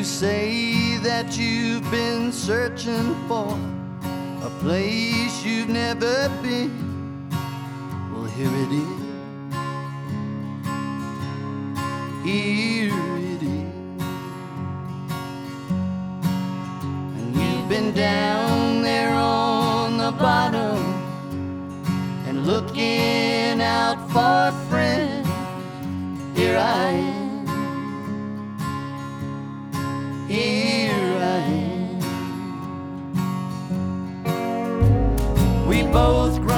say that you've been searching for a place you've never been. Well, here it is. Here it is. And you've been down there on the bottom and looking out for friends. Here I am. Here I am. We both